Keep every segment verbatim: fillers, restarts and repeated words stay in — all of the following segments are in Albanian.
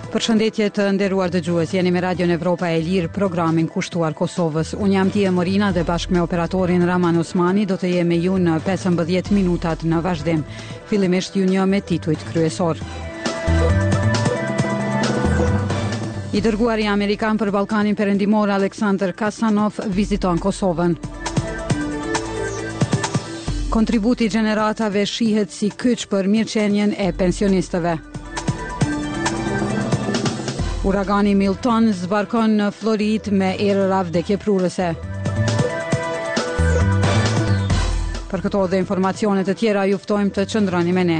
Përshëndetje të nderuar dëgjues, jeni me Radion Evropa e Lirë, programin kushtuar Kosovës. Unë jam Tia Morina dhe bashkë me operatorin Raman Osmani do të jemi ju në pesëmbëdhjetë minutat në vazhdim. Fillimisht ju një me titujt kryesor. I dërguari amerikan për Ballkanin Perëndimor Aleksandr Kasanov viziton Kosovën. Kontributi gjeneratave shihet si kyç për mirëqenien e pensionistëve. Uragani Milton zbarkon në Florid me erëra vdekjeprurëse. Për këto dhe informacione të tjera ju ftojmë të qëndroni me ne.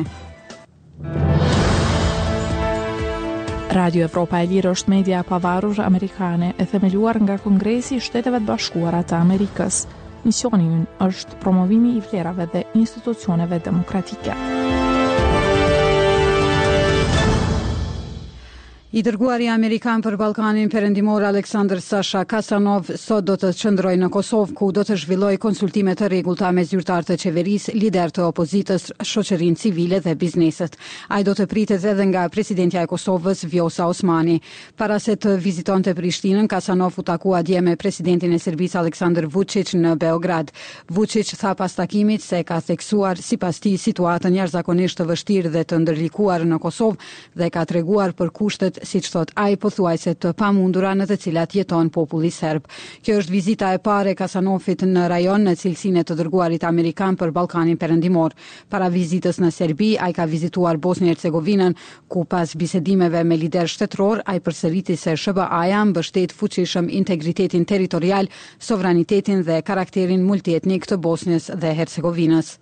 Radio Evropa e Lirë është media e pavarur amerikane e themeluar nga Kongresi i Shteteve të Bashkuara të Amerikës. Misioni i ynë është promovimi i vlerave dhe institucioneve demokratike. I dërguari amerikan për Ballkanin Perëndimor Aleksandr Sasha Kasanov sot do të qëndrojë në Kosovë, ku do të zhvillojë konsultime të rregullta me zyrtar të qeverisë, lider të opozitës, shoqërinë civile dhe bizneset. Ai do të pritet edhe nga presidentja e Kosovës, Vjosa Osmani. Para se të vizitonte Prishtinën, Kasanov u takua dje me presidentin e Serbisë Aleksandar Vučić në Beograd. Vučić tha pas takimit se ka theksuar sipas tij situatën jashtëzakonisht të vështirë dhe të ndërlikuar në Kosovë dhe ka treguar për kushtet siç thot ai pothuajse të pamundura në të cilat jeton populli serb. Kjo është vizita e parë e Kasanovit në rajon në cilësinë e të dërguarit amerikan për Ballkanin Perëndimor. Para vizitës në Serbi, ai ka vizituar Bosnjë-Hercegovinën, ku pas bisedimeve me lider shtetëror, ai përsëriti se S B A-ja mbështet fuqishëm integritetin territorial, sovranitetin dhe karakterin multietnik të Bosnjës dhe Hercegovinës.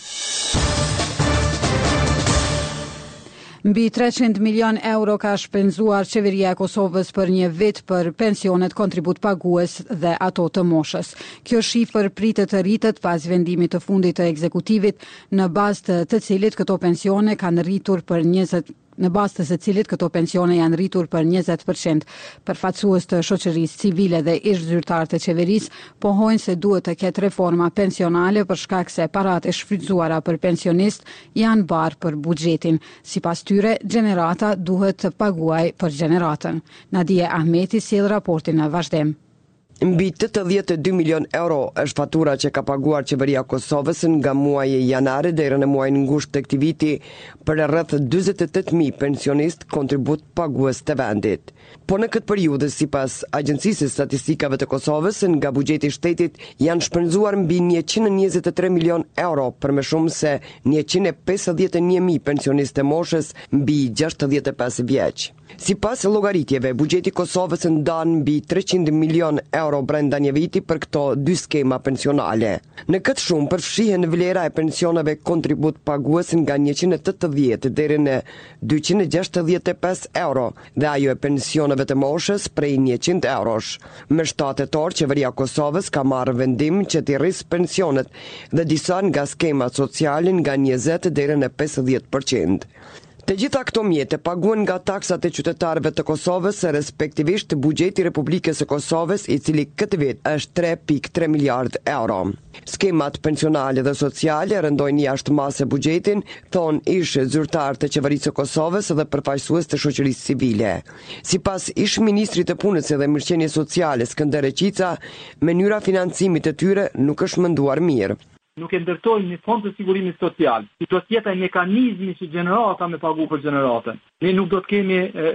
Mbi treqind milion euro ka shpenzuar qeveria e Kosovës për një vit për pensionet kontribut pagues dhe ato të moshës. Kjo shifër pritet të rritet pas vendimit të fundit të ekzekutivit, në bazë të të cilit këto pensione kanë rritur për njëzet në bazë të së cilit këto pensione janë rritur për njëzet përqind. Përfaqësues të shoqërisë civile dhe ish zyrtar të qeverisë pohojnë se duhet të ketë reforma pensionale për shkak se paratë e shfrytzuara për pensionist janë barë për buxhetin. Sipas tyre, gjenerata duhet të paguajë për gjeneratën. Nadia Ahmeti sjell raportin në vazhdim. Mbi tetëdhjetë e dy milion euro është fatura që ka paguar qeveria Kosovës nga muaji janare deri në muajin ngushtë të këtij viti për rreth dyzet e tetë mijë pensionist kontribut pagues të vendit. Po në këtë periudhë, sipas Agjencisë së Statistikave të Kosovës, nga buxheti i shtetit janë shpenzuar mbi njëqind e njëzet e tre milion euro për më shumë se njëqind e pesëdhjetë e një mijë pensionistë të moshës mbi gjashtëdhjetë e pesë vjeç. Sipas llogaritjeve, buxheti i Kosovës ndan mbi treqind milion euro brenda një viti për këto dy skema pensionale. Në këtë shumë përfshihen vlera e pensioneve kontribut pagues nga njëqind e tetëdhjetë deri në dyqind e gjashtëdhjetë e pesë euro dhe ajo e pensioneve të moshës prej njëqind eurosh. Më shtatë tetor, qeveria e Kosovës ka marrë vendim që të rrisë pensionet dhe disa nga skemat sociale nga njëzet deri në pesëdhjetë përqind. Të gjitha këto mjete paguhen nga taksat e qytetarëve të Kosovës, respektivisht buxheti i Republikës së Kosovës, i cili këtë vit është tre pikë tre miliard euro. Skemat pensionale dhe sociale rëndojnë jashtë mase buxhetin, thon ish zyrtar të qeverisë së Kosovës dhe përfaqësues të shoqërisë civile. Sipas ish ministrit të punës dhe mirëqenies sociale Skënder Reqica, mënyra financimit të tyre nuk është menduar mirë. Nuk e ndërtojmë një fond të sigurimit social, si do të jetë mekanizmi që gjenerata me pagu për gjeneratën. Ne nuk do të kemi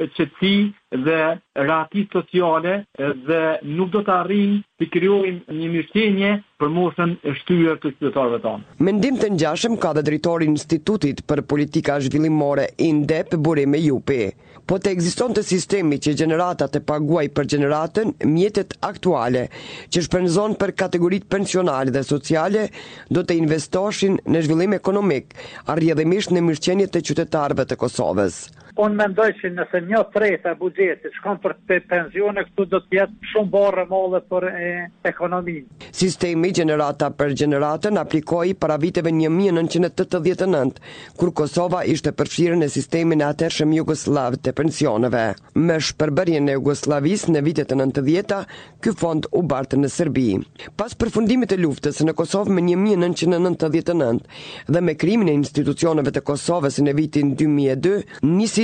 qetësi dhe rati sociale dhe nuk do të arrijmë të krijojmë një mirëqenie për moshën e shtyr të qytetarëve tanë. Mendim të ngjashëm ka dhe drejtori i Institutit për Politika Zhvillimore I N D E P Burime Jupi. Po të ekzistonte sistemi që gjenerata të paguaj për gjeneratën, mjetet aktuale që shpenzon për kategoritë pensionale dhe sociale do të investoshin në zhvillim ekonomik, arrjedhimisht në mirëqenie të qytetarëve të Kosovës. Unë mendoj që nëse një treta e buxhetit shkon për pensione, këtu do të jetë shumë barë molle për e, ekonominë. Sistemi gjenerata për gjeneratën aplikoi para viteve një mijë e nëntëqind e tetëdhjetë e nëntë, kur Kosova ishte përfshirë në sistemin e atëhershëm jugosllav të pensioneve. Me shpërbërjen e Jugosllavisë në vitet e nëntëdhjeta, ky fond u bartë në Serbi. Pas përfundimit të luftës në Kosovë me një mijë e nëntëqind e nëntëdhjetë e nëntë dhe me krijimin e institucioneve të Kosovës në vitin dy mijë e dy, nisi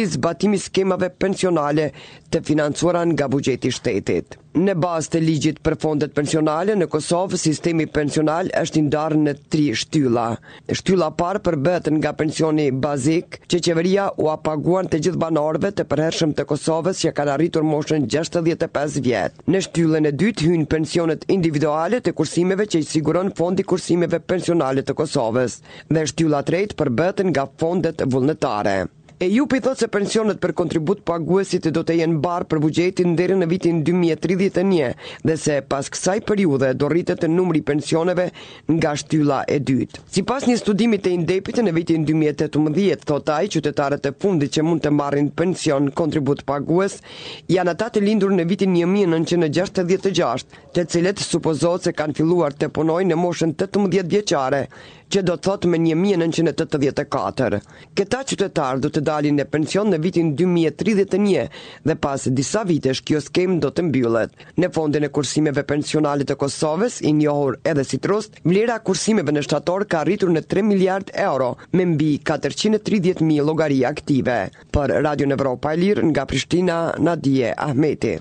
përgjithësi zbatimi skemave pensionale të financuara nga buxheti i shtetit. Në bazë të ligjit për fondet pensionale në Kosovë, sistemi pensional është i ndarë në tri shtylla. Shtylla parë përbëhet nga pensioni bazik, që qeveria u paguan të gjithë banorëve të përhershëm të Kosovës që kanë arritur moshën gjashtëdhjetë e pesë vjet. Në shtyllën e dytë hyn pensionet individuale të kursimeve që i siguron Fondi Kursimeve Pensionale të Kosovës, dhe shtylla tretë përbëhet nga fondet vullnetare. E ju i thot se pensionet për kontribut paguesit do të jenë barë për buxhetin deri në vitin dy mijë e tridhjetë e një dhe se pas kësaj periudhe do rritet numri pensioneve nga shtylla e dytë. Sipas një studimi të Indepit në vitin dy mijë e tetëmbëdhjetë, thot ai, qytetarët e fundit që mund të marrin pension kontribut pagues janë ata të lindur në vitin një mijë e nëntëqind e gjashtëdhjetë e gjashtë, të cilët supozohet se kanë filluar të punojnë në moshën tetëmbëdhjetë vjeçare, që do të thot me një mijë e nëntëqind e tetëdhjetë e katër. Këta qytetarë do të dalin në pension në vitin dy mijë e tridhjetë e një dhe pas disa vitesh kjo skemë do të mbyllet. Në fondin e kursimeve pensionale të Kosovës, i njohur edhe si Trust, vlera e kursimeve në shtator ka arritur në tre miliard euro me mbi katërqind e tridhjetë mijë llogari aktive. Për Radio Evropa e Lirë nga Prishtina, Nadije Ahmeti.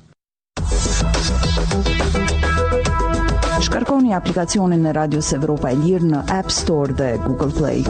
Shkarkoni aplikacionin e Radios Evropa e Lirë në App Store dhe Google Play.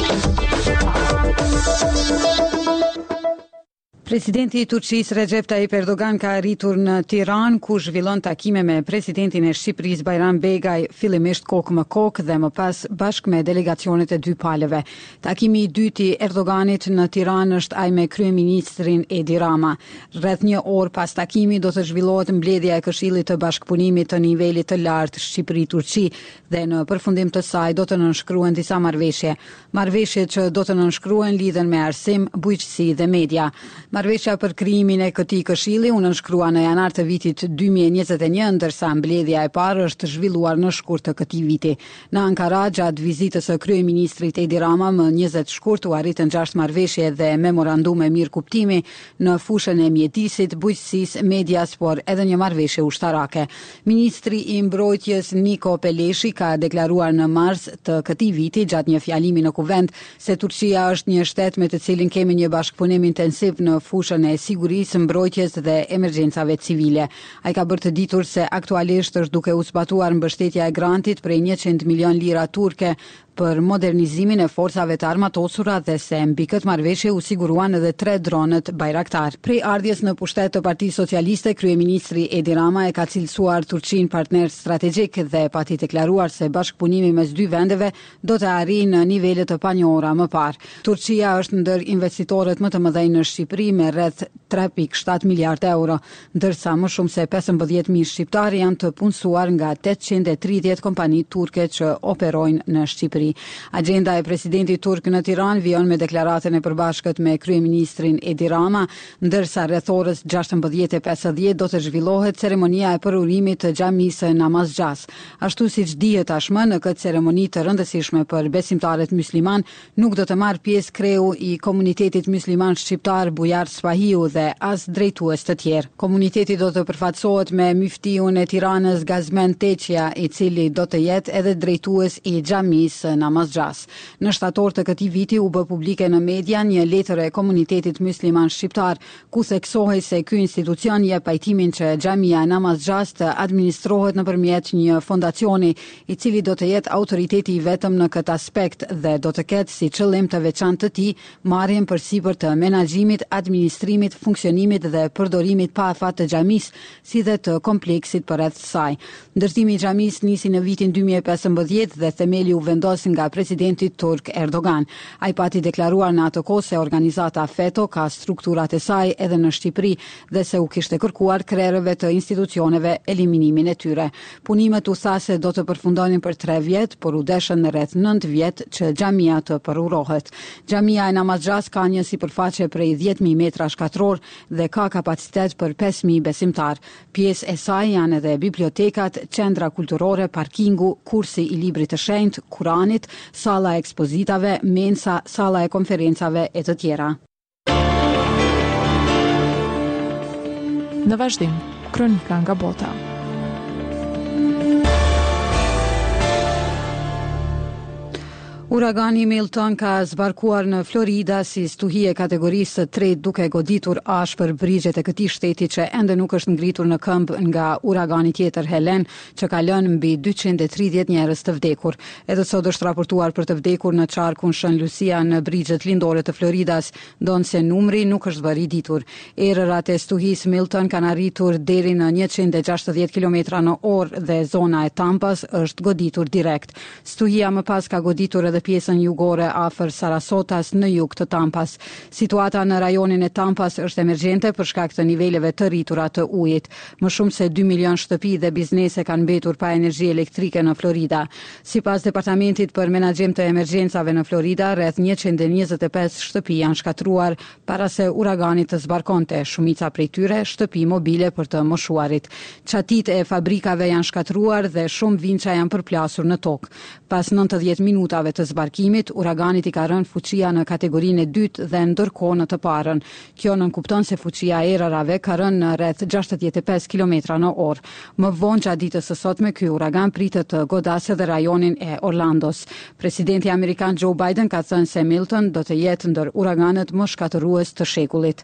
Presidenti i Turqisë Recep Tayyip Erdogan ka arritur në Tiranë ku zhvillon takime me presidentin e Shqipërisë Bayram Begaj, fillimisht kokë më kokë dhe më pas bashkë me delegacionet e dy palëve. Takimi i dytë i Erdoganit në Tiranë është ai me kryeministrin Edi Rama. Rreth një orë pas takimit do të zhvillohet mbledhja e Këshillit të Bashkëpunimit të nivelit të lartë Shqipëri-Turqi dhe në përfundim të saj do të nënshkruhen disa marrëveshje. Marrëveshjet që do të nënshkruhen lidhen me arsim, bujqësi dhe media. Marrëveshja për krijimin e këtij këshilli u nënshkrua në janar të vitit dy mijë e njëzet e një, ndërsa mbledhja e parë është zhvilluar në shkurt të këtij viti. Në Ankara, gjatë vizitës së kryeministrit Edi Rama më njëzet shkurt u arritën gjashtë marrëveshje dhe memorandume mirë kuptimi në fushën e mjedisit, bujqësisë, medias, por edhe një marrëveshje ushtarake. Ministri i Mbrojtjes Niko Peleshi ka deklaruar në mars të këtij viti gjatë një fjalimi në Kuvend se Turqia është një shtet me të cilin kemi një bashkëpunim intensiv në fushën e sigurisë, mbrojtjes dhe emergjencave civile. Ai ka bërë të ditur se aktualisht është duke u zbatuar mbështetja e grantit prej njëqind milion lira turke për modernizimin e forcave të armatosura dhe se mbi këtë marrëveshje u siguruan edhe tre dronët Bayraktar. Prej ardhjes në pushtet të Partisë Socialiste, kryeministri Edi Rama e ka cilësuar Turqinë partner strategjik dhe pati deklaruar se bashkëpunimi mes dy vendeve do të arrijë në nivele të panjohura më parë. Turqia është ndër investitorët më të mëdhenj në Shqipëri me rreth tre pikë shtatë miliard euro, ndërsa më shumë se pesëmbëdhjetë mijë shqiptarë janë të punësuar nga tetëqind e tridhjetë kompani turke që operojnë në Shqipëri. Agenda e presidentit turk në Tiranë vijon me deklaratën e përbashkët me kryeministrin Edi Rama, ndërsa rreth orës gjashtëmbëdhjetë e pesëdhjetë do të zhvillohet ceremonia e përurimit të xhamisë Namazgjas. Ashtu siç dihet tashmë, në këtë ceremoni të rëndësishme për besimtarët mysliman nuk do të marrë pjesë kreu i komunitetit mysliman shqiptar Bujar Spahiu dhe as drejtues të tjerë. Komuniteti do të përfaqësohet me myftiun e Tiranës Gazmen Teqja, i cili do të jetë edhe drejtues i xhamisë Namazgjas. Në shtator të këtij viti u bë publike në media një letër e komunitetit mysliman shqiptar ku theksohej se ky institucion jep pajtimin që xhamia Namazgjas të administrohet nëpërmjet një fondacioni i cili do të jetë autoriteti i vetëm në këtë aspekt dhe do të ketë si qëllim të veçantë të tij marrjen përsipër të menaxhimit, administrimit, funksionimit dhe përdorimit pa afat të xhamisë, si dhe të kompleksit përreth saj. Ndërtimi i xhamisë nisi në vitin dy mijë e pesëmbëdhjetë dhe themeli u vendos nga presidenti turk Erdogan. Ai pati deklaruar në atë kohë se organizata FETO ka strukturat e saj edhe në Shqipëri dhe se u kishte kërkuar krerëve të institucioneve eliminimin e tyre. Punimet u tha se do të përfundonin për tre vjet, por u deshën në rreth nëntë vjet që xhamia të përurohet. Xhamia e Namazgjas ka një sipërfaqe prej dhjetë mijë metra shkatror dhe ka kapacitet për pesë mijë besimtar. Pjesë e saj janë edhe bibliotekat, qendra kulturore, parkingu, kursi i librit të shenjtë, Kuranit, sala e ekspozitave, mensa, sala e konferencave e të tjera. Në vazhdim, kronika nga bota. Uragani Milton ka zbarkuar në Florida si stuhi e kategorisë së tretë duke goditur ashpër brigjet e këtij shteti që ende nuk është ngritur në këmbë nga uragani tjetër Helen, që ka lënë mbi dyqind e tridhjetë njerëz të vdekur. Edhe sot është raportuar për të vdekur në qarkun Shën Lucia në brigjet lindore të Floridas, ndonse numri nuk është bërë i ditur. Erërat e stuhisë Milton kanë arritur deri në njëqind e gjashtëdhjetë kilometra në orë dhe zona e Tampas është goditur direkt. Stuhia më pas ka goditur edhe pjesën jugore afër Sarasotas në jug të Tampas. Situata në rajonin e Tampas është emergjente për shkak të niveleve të rritura të ujit. Më shumë se dy milion shtëpi dhe biznese kanë mbetur pa energji elektrike në Florida. Sipas Departamentit për Menaxhim të Emergjencave në Florida, rreth njëqind e njëzet e pesë shtëpi janë shkatruar para se uragani të zbarkonte, shumica prej tyre shtëpi mobile për të moshuarit. Çatit e fabrikave janë shkatruar dhe shumë vinça janë përplasur në tokë. Pas nëntëdhjetë minutave të zbarkimit, uraganit i ka rënë fuqia në kategorinë e dytë dhe ndërkohë në të parën. Kjo nënkupton se fuqia e erërave ka rënë në rreth gjashtëdhjetë e pesë kilometra në orë. Më vonë gjatë ditës së sotme, ky uragan pritet të godasë edhe rajonin e Orlandos. Presidenti amerikan Joe Biden ka thënë se Milton do të jetë ndër uraganët më shkatërues të shekullit.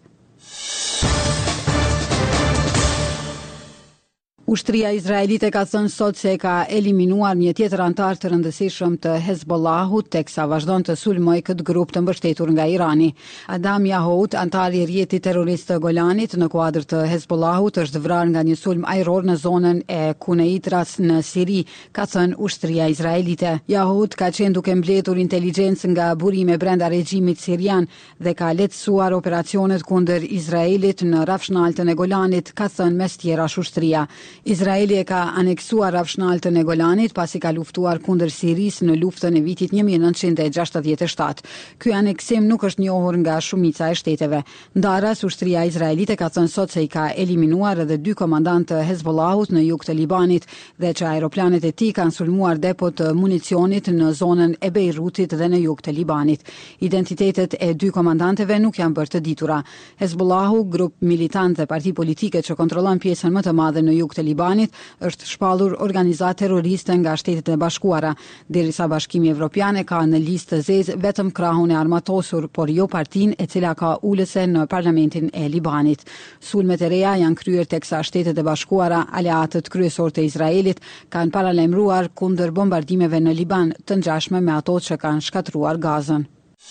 Ushtria izraelite ka thënë sot se ka eliminuar një tjetër antar të rëndësishëm të Hezbollahut, teksa vazhdon të sulmoj këtë grup të mbështetur nga Irani. Adam Yahout, antari i rjetit terrorist të Golanit në kuadër të Hezbollahut, është vrarë nga një sulm ajror në zonën e Kuneitras në Siri, ka thënë ushtria izraelite. Yahout ka qenë duke mbledhur inteligjencë nga burime brenda regjimit sirian dhe ka lehtësuar operacionet kundër Izraelit në rafshnaltën e Golanit, ka thënë mes tjerash ushtria. Izraeli e ka aneksuar rafshnaltën e Golanit pasi ka luftuar kundër Sirisë në luftën e vitit një mijë e nëntëqind e gjashtëdhjetë e shtatë. Ky aneksim nuk është njohur nga shumica e shteteve. Ndaras, ushtria izraelite ka thënë sot se i ka eliminuar edhe dy komandantë të Hezbollahut në jug të Libanit dhe që aeroplanet e tij kanë sulmuar depo të municionit në zonën e Beirutit dhe në jug të Libanit. Identitetet e dy komandantëve nuk janë bërë të ditura. Hezbollahu, grup militant dhe parti politike që kontrollon pjesën më të madhe në jug të Libanit, është shpallur organizat terroriste nga Shtetet e Bashkuara, derisa Bashkimi Evropian e ka në listë të zezë vetëm krahun e armatosur, por jo partinë e cila ka ulëse në parlamentin e Libanit. Sulmet e reja janë kryer teksa Shtetet e Bashkuara, aleatët kryesor të Izraelit, kanë paralajmëruar kundër bombardimeve në Liban, të ngjashme me ato që kanë shkatruar Gazën.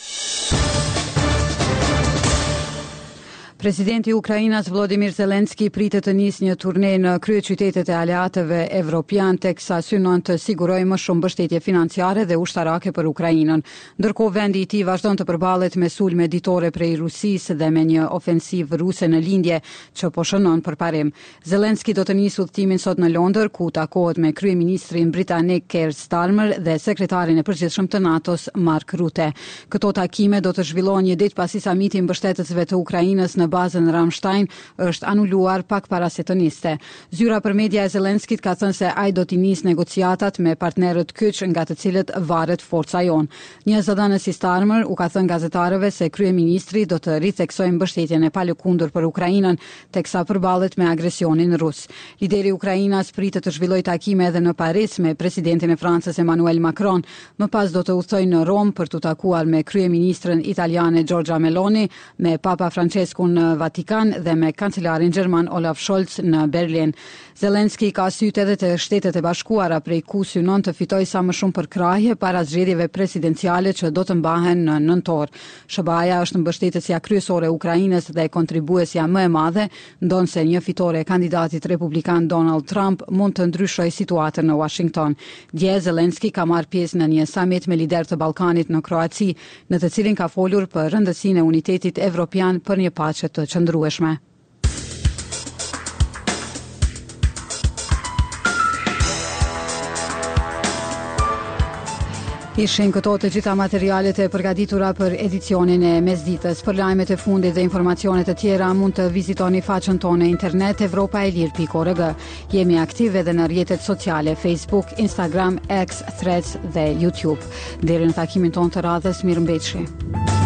Presidenti i Ukrainës Volodymyr Zelensky pritet të nisë një turne në kryeqytetet e aleatëve evropian, teksa synon të sigurojë më shumë mbështetje financiare dhe ushtarake për Ukrainën. Ndërkohë vendi i tij vazhdon të përballet me sulme ditore prej Rusisë dhe me një ofensivë ruse në lindje që po shënon për parim. Zelensky do të nisë udhëtimin sot në Londër, ku takohet me kryeministrin britanik Keir Starmer dhe sekretarin e përgjithshëm të NATO-s Mark Rutte. Këto takime do të zhvillohen një ditë pasi samiti mbështetësve të Ukrainës në bazën Ramstein është anuluar pak para se të niste. Zyra për media e Zelenskit ka thënë se ai do t'i nisë negociatat me partnerët kyç nga të cilët varet forca jon. Një zëdhënës i Starmer u ka thënë gazetarëve se kryeministri do të ritheksojë mbështetjen e palëkundur për Ukrainën, teksa përballet me agresionin rus. Lideri i Ukrainës pritet të zhvillojë takime edhe në Paris me presidentin e Francës Emmanuel Macron, më pas do të udhtojë në Rom për të takuar me kryeministren italiane Giorgia Meloni, me Papa Franceskun në Vatikan dhe me kancelarin gjerman Olaf Scholz në Berlin. Zelensky ka sytë edhe të Shtetet e Bashkuara, prej ku synon të fitojë sa më shumë përkrahje para zgjedhjeve presidenciale që do të mbahen në nëntor. S B A-ja është mbështetësja kryesore e Ukrainës dhe kontribuesja më e madhe, ndonse një fitore e kandidatit republikan Donald Trump mund të ndryshojë situatën në Washington. Dje Zelensky ka marrë pjesë në një summit me lider të Ballkanit në Kroaci, në të cilin ka folur për rëndësinë e unitetit evropian për një paqe të qëndrueshme. Ishin këto të gjitha materialet e përgatitura për edicionin e mesditës. Për lajmet e fundit dhe informacionet e tjera mund të vizitoni faqen tonë internet evropa e lirë pikë org. Jemi aktive edhe në rrjetet sociale Facebook, Instagram, X, Threads dhe YouTube. Deri në takimin tonë të radhës, mirëmbëjtje.